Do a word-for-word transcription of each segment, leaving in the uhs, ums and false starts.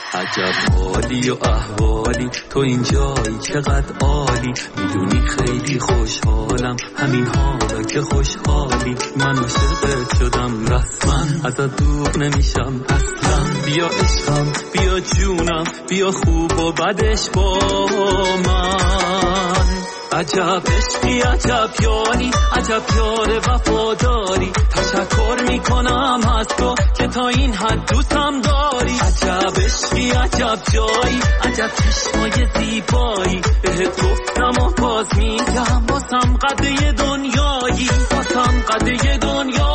عجب حالی و احوالی تو اینجایی چقدر عالی، میدونی خیلی خوشحالم همین حالا که خوشحالی، من عاشقت شدم رسما ازت دور نمیشم اصلا، بیا عشقم بیا جونم بیا خوب و بدش با من، عجب عشقی عجب یاری عجب یار وفاداری، تشکر میکنم از تو که تا این حد دوستم داری، عجب عشقی عجب جایی عجب چشمای زیبایی، بهت گفتم و باز میگم واسم قده دنیایی، واسم قده دنیایی.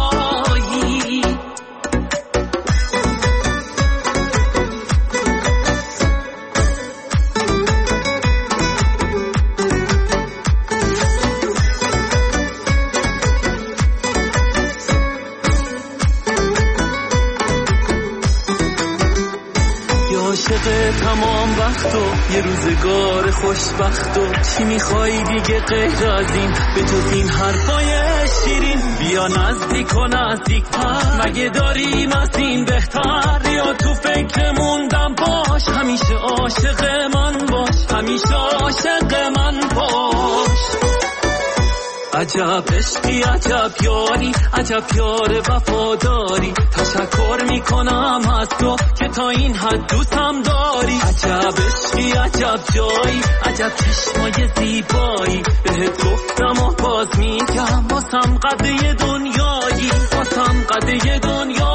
عاشق تمام وقت و یه روزگار خوشبخت و چی میخوای دیگه غیر از این، به جز این حرفای شیرین، بیا نزدیک و نزدیکتر، مگه داریم از این بهتر، یا تو فکر موندم باش، همیشه عاشق من باش، همیشه عاشق من باش، عجب عشقی عجب یاری عجب یار وفاداری، تشکر میکنم از تو که تا این حد دوستم داری، عجب عشقی عجب جایی عجب چشمای زیبایی، بهت گفتم و باز میگم واسم قده دنیایی، واسم قده دنیایی.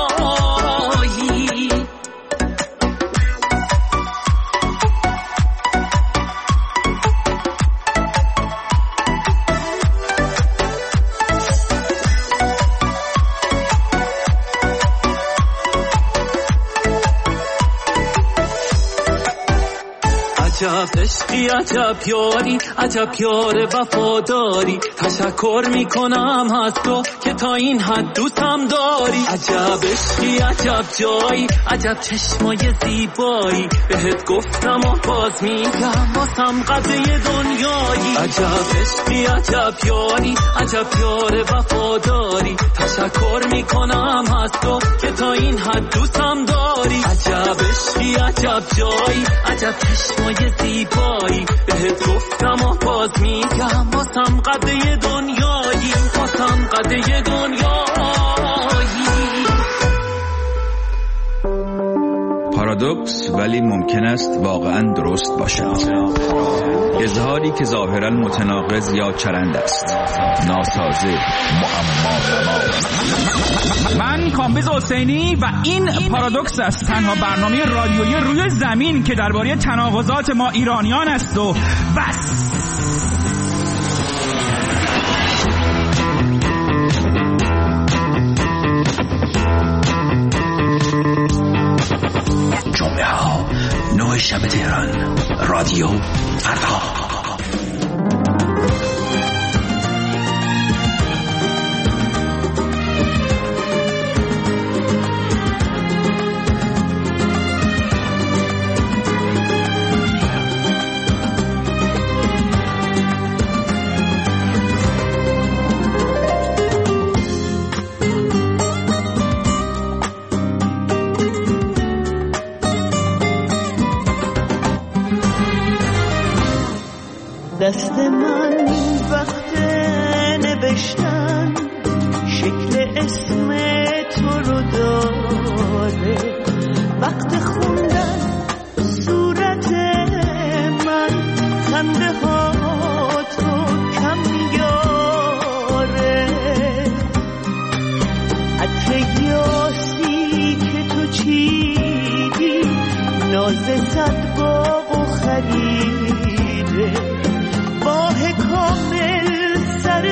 عجب عشقی عجب یاری عجب یار وفاداری، تشکر میکنم از تو که تا این حد دوستم داری، عجب عشقی عجب جایی عجب چشمای زیبایی، بهت گفتم و باز میگم واسم قده دنیایی، عجب عشقی عجب یاری عجب یار وفاداری، تشکر میکنم از تو که تا این حد دوستم داری، عجب عشقی عجب جایی عجب چشمای زیبایی، بهت گفتم و باز میگم واسم قده دنیایی، واسم قده دنیایی. پارادوکس ولی ممکن است واقعا درست باشد، اظهاری که ظاهرا متناقض یا چرند است، ناسازه، معما. من کامبیز حسینی و این پارادوکس است، تنها برنامه رادیویی روی زمین که درباره تناقضات ما ایرانیان است و بس. جمعه ها نه شب تهران، رادیو فردا. دست من وقت نوشتن شکل اسم تو رو داره، وقت خوندن صورت من خنده ها تو کم یاره، عطر یاسی که تو چیدی ناز صد باغ و خریده، ماه کامل سر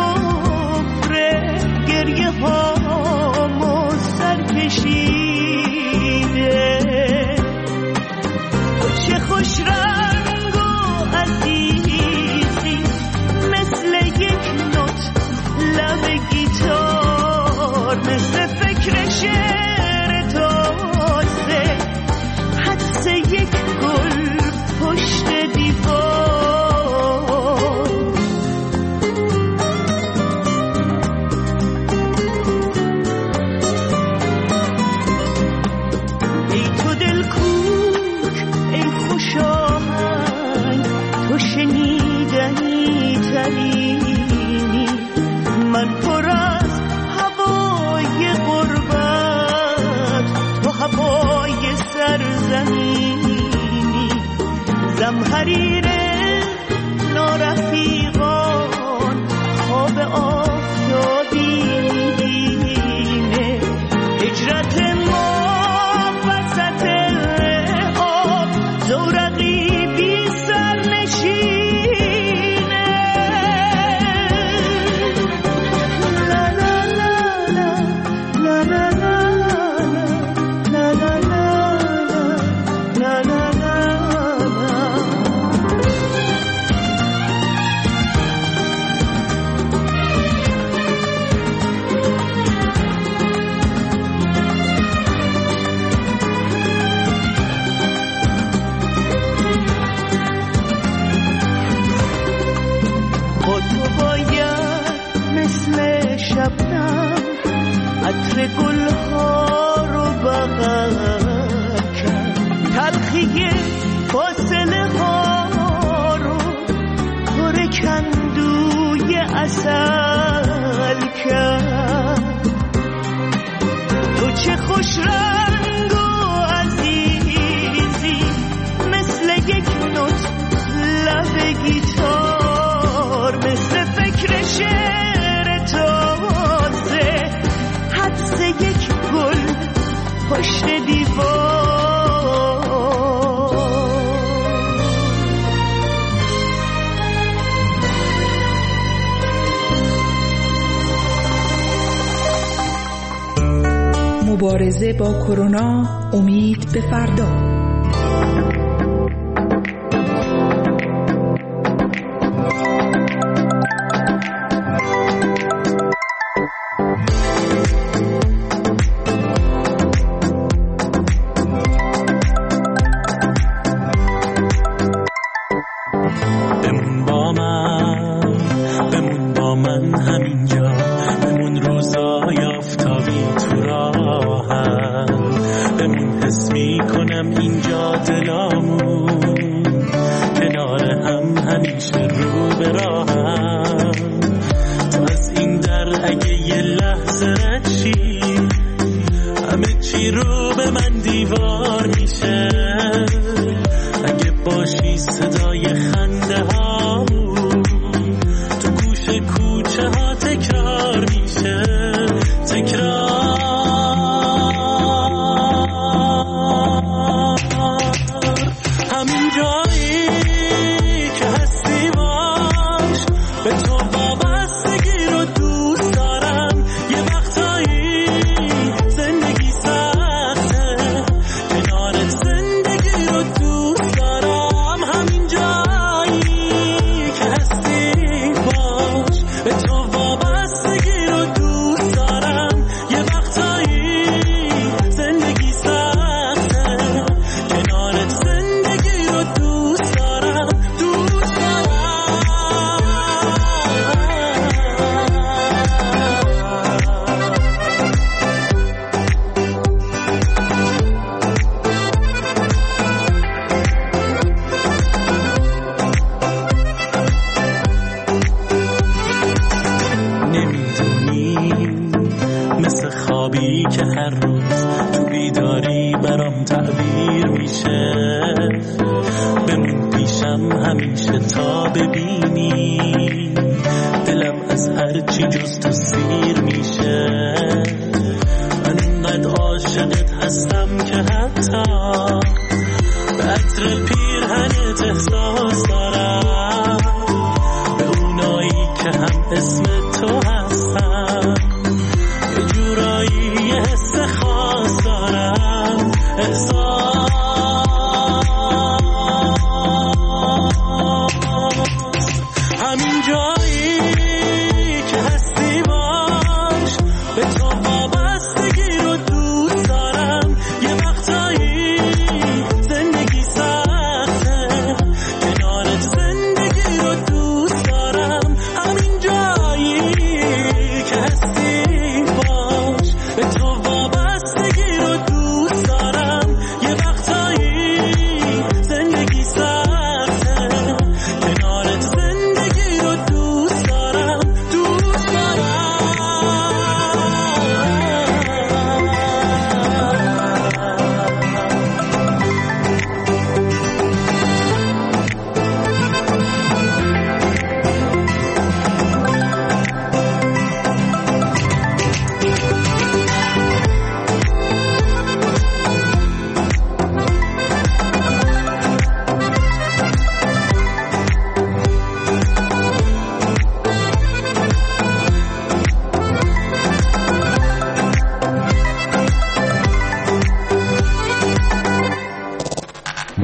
سفره گریه هامو سر کشیده، چه خوش رنگ و عزیزی مثل یک نوت لب گیتار، مثل فکر شعر تازه حدس یک گل پشت دیوار. نازنینی، من پر از هوای غربت، تو هوای سرزمینی، زمهریر نارفیقان خواب آفتابی می‌بینه، هجرت ما وسط آب زورقی بی سرنشینه. لا لا لا لا لا لا لا لا لا لا لا. عطر گلها رو بغل کرد، تلخی فاصله ها رو پر کندوی عسل کرد. تو چه خوش رنگ و عزیزی، مثل یک نوت لب گیتار، مثل فکر شعر تازه، حدس یک گل پشت دیوار. مبارزه با کرونا، امید به فردا.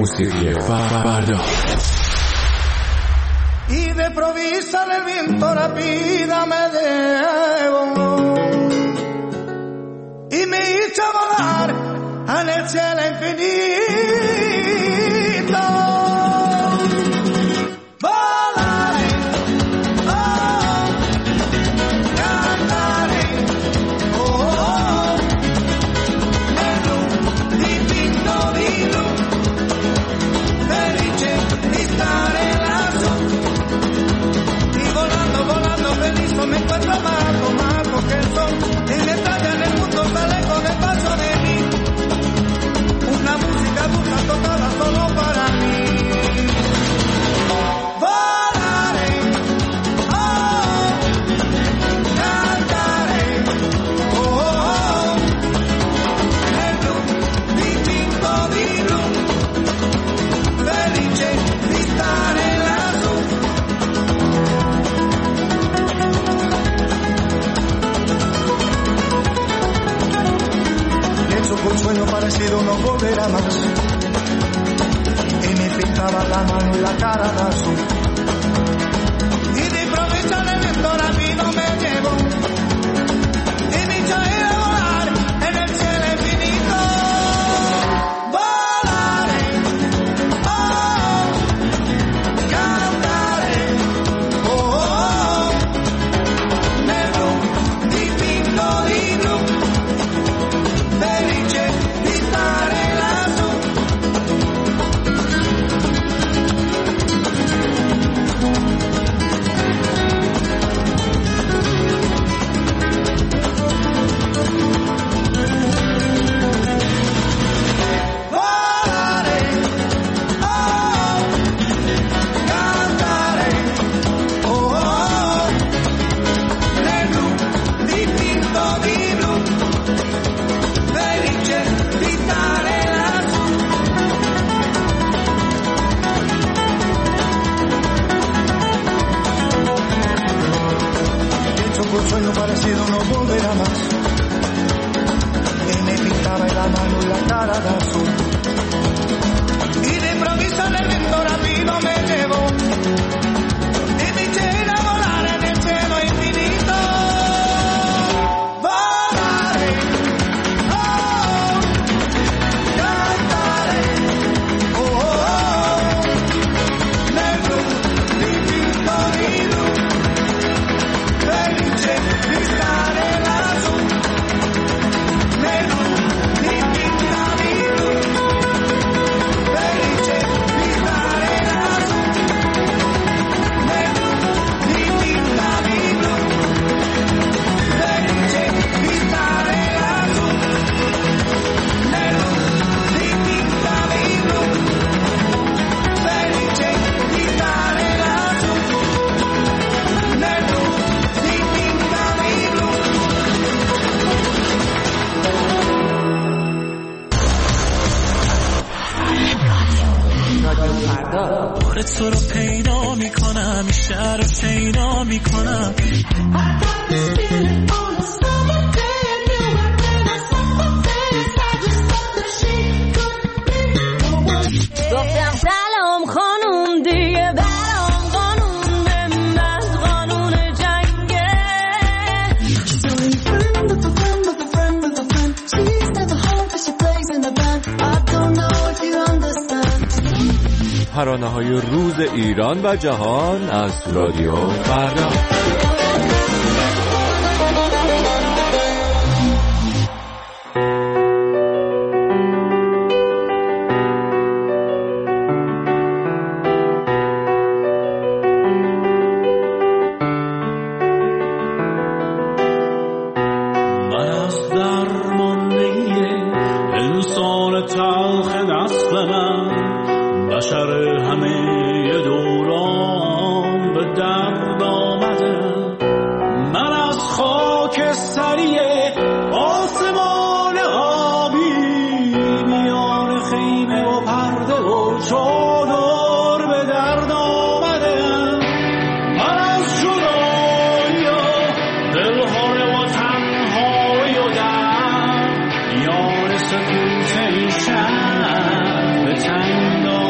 موسیقی فردا. Y de provista del viento rápida me debo y me hizo volar en el cielo infinito. Volaré, oh, cantaré, oh, oh, nero, dipinto di blu, felice di stare lassù. Feliz me encuentro amargo, amargo que son en detalle en el mundo sale con el paso de mí. Una música dulce tocada solo para mí. Volaré, oh, cantaré, oh, oh, nel blu, dipinto di blu, felice di stare lassù. Un sueño parecido no volverá más y me pintaba la mano y la cara de azul y de improviso en el viento rápido me llevo y me hizo ir a volar en el cielo infinito. Volaré, oh, cantaré, oh, oh, nel blu, dipinto di blu, felice di stare lassù. Volare, oh, cantare, oh, oh, nel blu, dipinto di blu, felice di stare lassù. Pienso que un sueño parecido no volverá más y me pintaba la mano y la cara de azul y de improviso en el viento rápido me llevó y me eché a volar en el cielo infinito. Volaré, oh, cantare, oh, oh, nel blu, dipinto di blu, felice di stare lassù, nel blu, dipinto di blu, felice di stare lassù, nel blu, dipinto di blu, felice di stare lassù, nel blu, dipinto di blu, felice di stare lassù, nel blu, dipinto di blu. بار تو رو پیدا میکنم این شهر رو شیدا میکنم گفتم سلام خانوم دیگه برام قانون به من قانون جنگه ترانه های روز ایران و جهان از رادیو فردا. من از درماندگی انسان تلخ نسل من بشر همه دوران به درد آمده. من از خاک سری آسمان آبی میان خیمه و پرده و چادر به درد آمده. من از جدایی و دلهاره و تنهایی و در میان سکوت این شهر به تنگ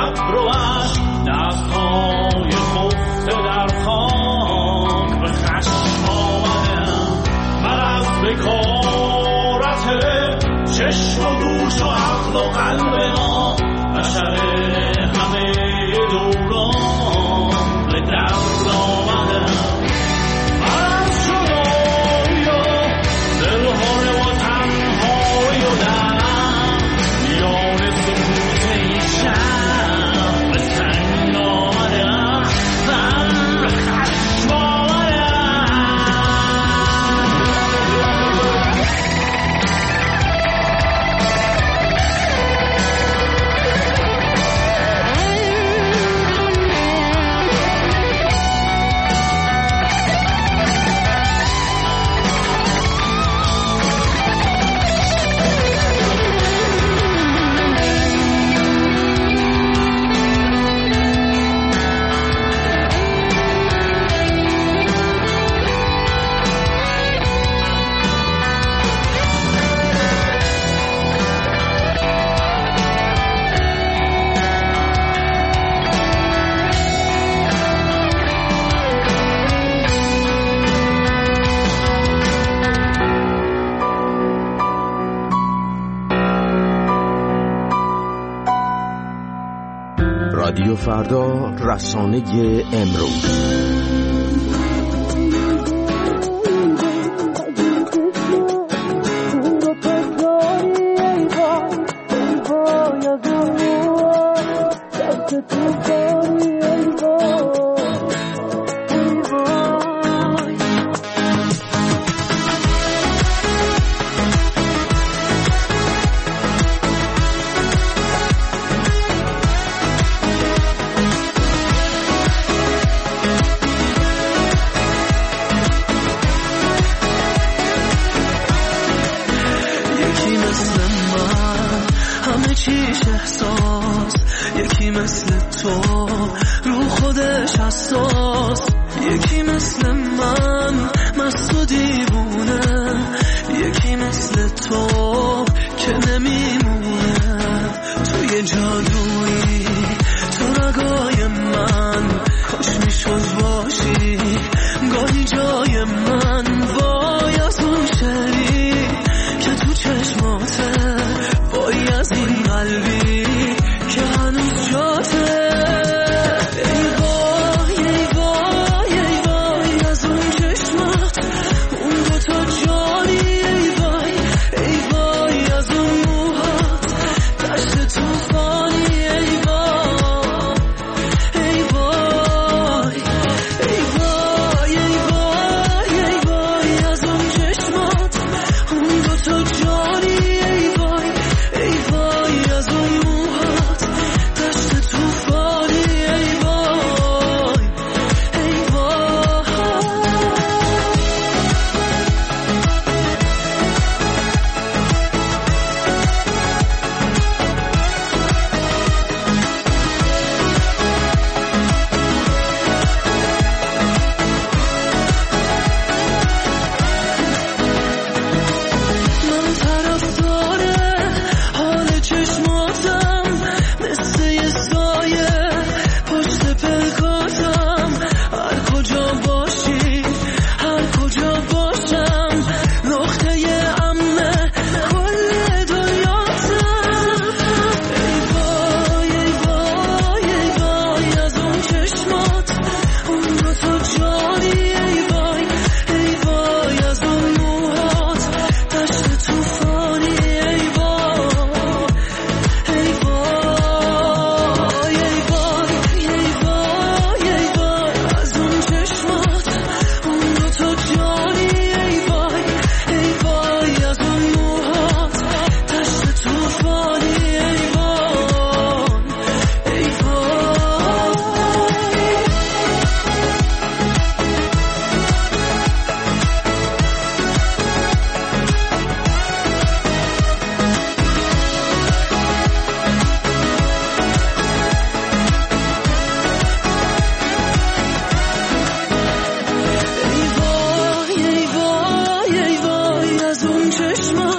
ابروش دستهای خفته در خاک به خشم آمدم من از بکارت چشم و گوش و عقل و قلب ما بشر همه دوران به درد آمدم من از جدایی و دلهاره و تنهایی و درم میان سکوت این شب به سنگ آمدم من به خشم آمدم. رادیو فردا، رسانه امروز.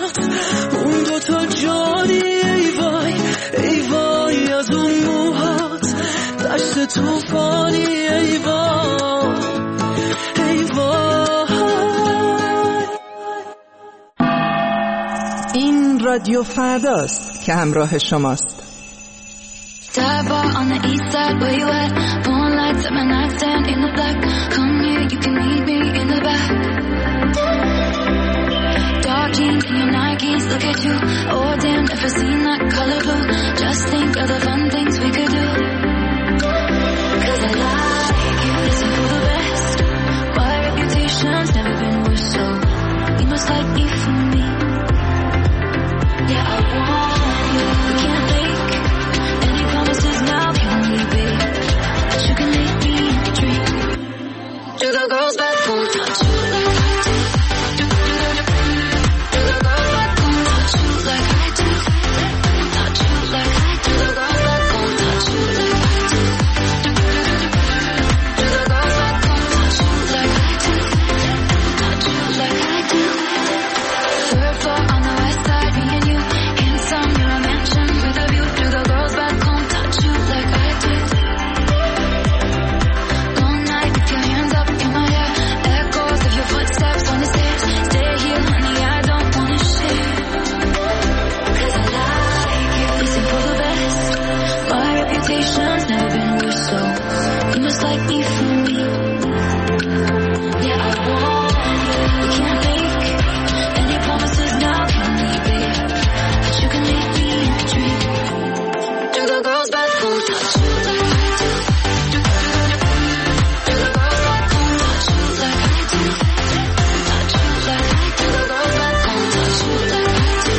از اون موها این رادیو فرداست که همراه شماست. Dive bar on the east side, where you at? Phone lights at my nightstand in the black. Come here, you can meet me in the back. Dark jeans and your Nikes, look at you. Oh damn, never seen that color blue. Just think of the fun things we could do. Cause I like you, listen for the best. My reputation's never been worse, so you must like me for me. Yeah, I want you. We can't make any promises now, can we, babe? But you can make me a dream. Do the girls back home touch you like I do? Do the girls back home touch you like I do? Touch you like I do. The girls back home touch you like I do? Do the girls back home touch you like I do? Touch you like I do. Third floor on the west side, me and you. Handsome, you're a mansion with a view. Do the girls back home touch you like I do? Long night with your hands up in my hair. Echoes of your footsteps on the stairs. Stay here, honey, I don't wanna share. Cause I like you, listen for the best. My reputation's never been worse, so you must like me for me. Yeah, I want you. We can't make any promises now, can we, babe? But you can make me a dream. Do the girls back home touch you like I do? Do the girls back home touch you like I do? Touch you like I do. The girls back home touch you like I do?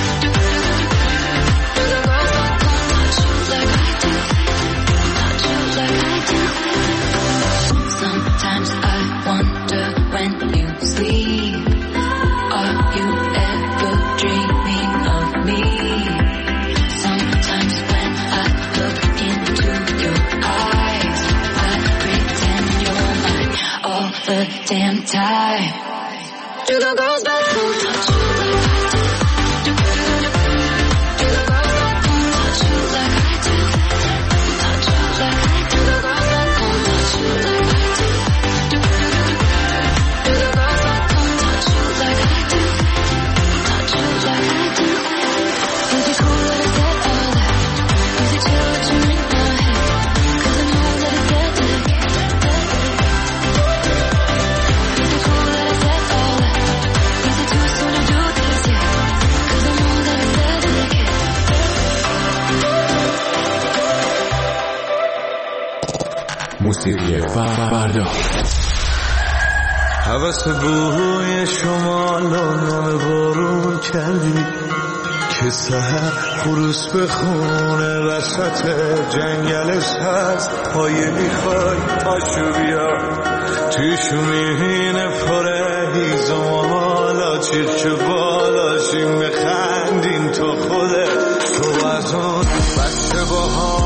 Do the girls back home touch you like I do? Touch you like I do. Sometimes I wonder when you sleep, are you ever dreaming of me? Sometimes when I look into your eyes, I pretend you're mine all the damn time. Do the girls back home touch you like I do? Do the girls back home touch you like I do? Touch you like I do. The girls back home touch you like I do? Do the girls back home touch you like I do? Touch you like I do. Is it cool that I said all that? Is it chill that you're in my head? Cause I know that I said that. Is it cool that I said all that? Is it too soon to do this yet? Cause I know that I said it again. موسیقی فردا. حوث بوی شمال و نام بارون کردی که سحر خروس بخونه وسط جنگلش هست. پایه میخوای پاشو بیا توی شومینه پره هیزم و حالا چیرچه بالاشیم بخندین تو خوده تو از اون بسته با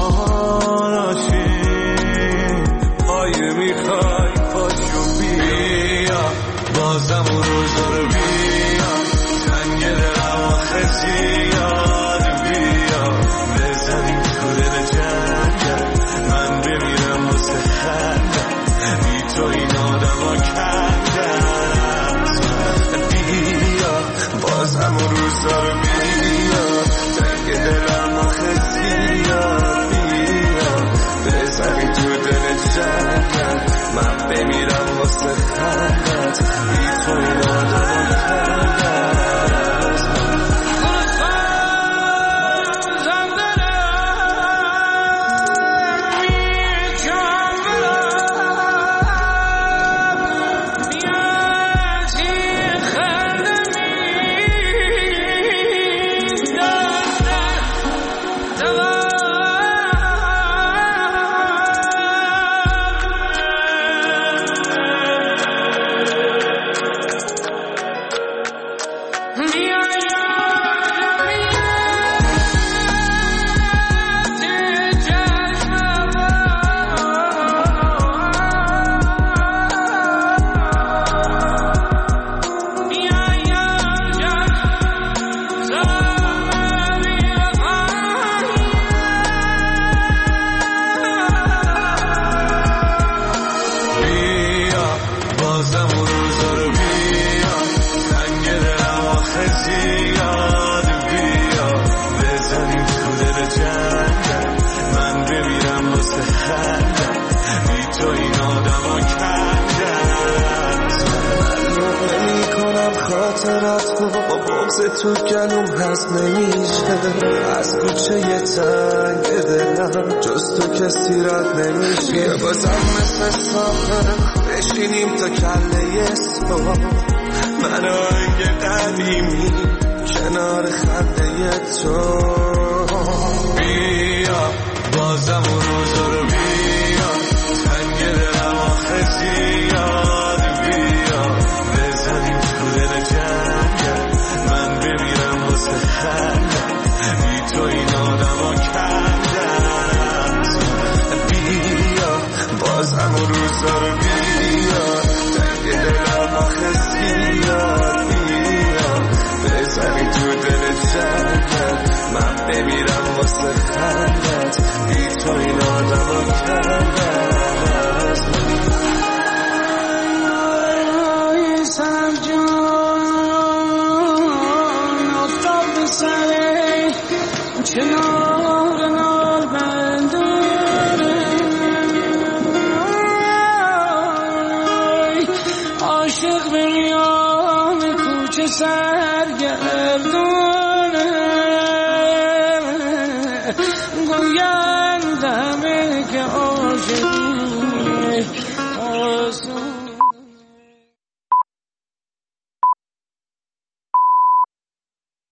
حالاشیم. پایه میخوای پاشو بیا بازم اون روزا رو بیا تنگ دلم آخه زیاد بیا بزنیم تو دل جنگل من بمیرم واسه خندم بی تو این آدم ها کندن بیا بازم اون روزا رو بیا تنگ دلم آخه زیاد بیا بزنیم تو دل جنگل من بمیرم واسه خندت بی تو این آدم ها بغض تو گلوم هست نمیشه، از کوچه یه تنگ دلم جز تو کسی رد نمیشه. بازم مثل سابق بشینیم تا کله صبح، من آهنگ قدیمی کنار خنده تو. بیا بازم اون روزا رو بیا، تنگ دلم آخه زیاد. بیا بزنیم تو دل جنگل، من بمیرم واسه خنده، بی تو این آدم ها کندن. بیا بازم اون روزا رو بیا، تنگ دلم آخه زیاد. بیا بزنیم تو دل جنگل، من بمیرم واسه خندت، بی تو این آدم ها کندن. سر جان افتاد به سره چنار نار بنداره، عاشق به میان کوچه سرگردونه، گویندمه که عاشق